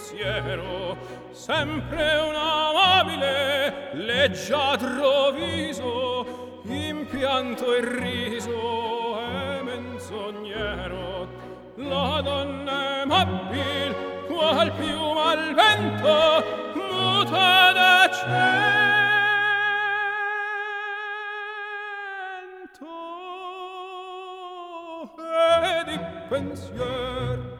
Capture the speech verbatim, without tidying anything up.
pensiero, sempre un amabile leggiadro viso, impianto e riso e menzognero. La donna è mabil, qual piuma al vento, muta d'accento e di pensier.